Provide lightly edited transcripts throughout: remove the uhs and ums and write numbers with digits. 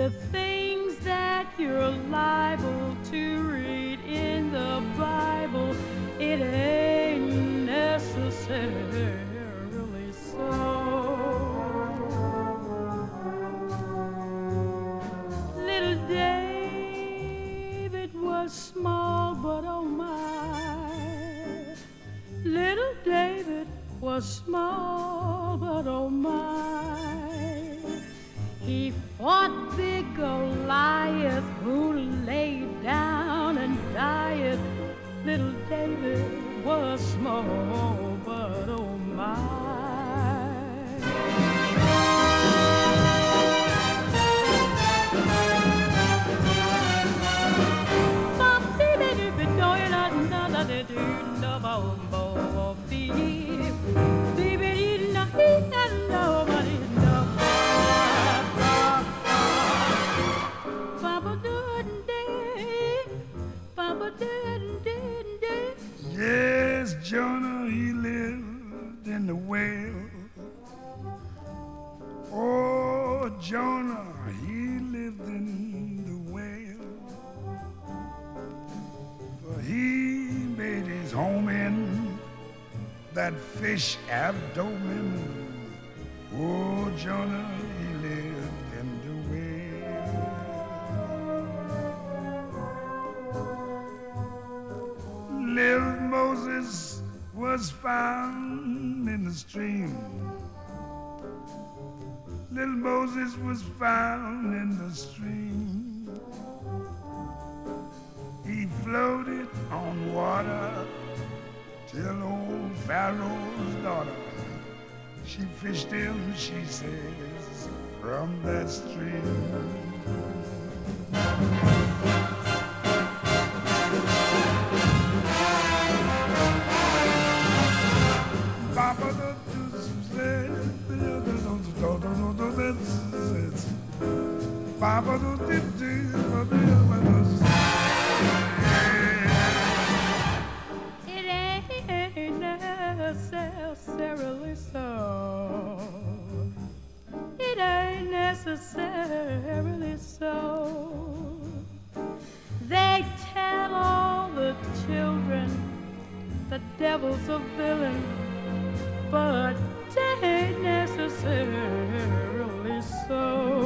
the things that you're liable to read in the Bible, it ain't necessarily so. Little David was small, but oh my. Little David was small, but oh my. He fought big Goliath, who lay down and died. Little David was small, but oh my. Yes, Jonah, he lived in the whale. Oh, Jonah, he lived in the whale. For he made his home in that fish abdomen. Oh, Jonah, he lived in the whale. Little Moses was found in the stream. Little Moses was found in the stream. He floated on water till old Pharaoh's daughter, she fished him, she says, from that stream. It ain't necessarily so. It ain't necessarily so. They tell all the children the devil's a villain, but it ain't necessarily so.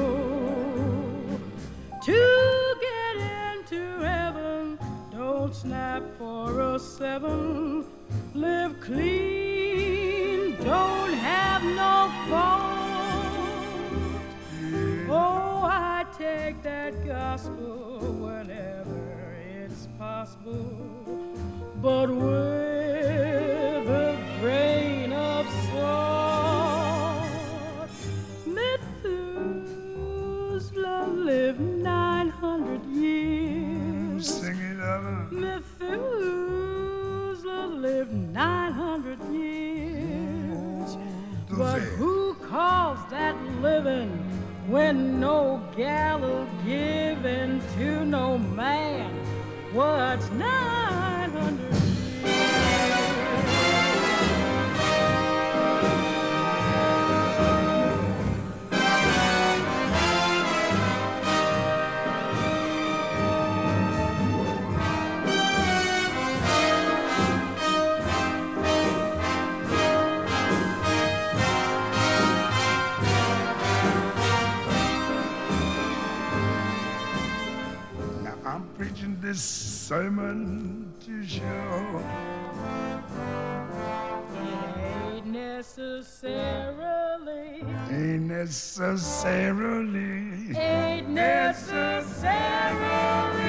To get into heaven, don't snap for a 7. Live clean, don't have no fault. Oh, I take that gospel whenever it's possible, but with a grain of salt. Methuselah lived 900 years. Sing it, Ella. Methuselah lived 900 years. But who calls that living when no gallows given to no man? What's 900 years? I'm preaching this sermon to show Ain't necessarily, ain't necessarily ain't necessarily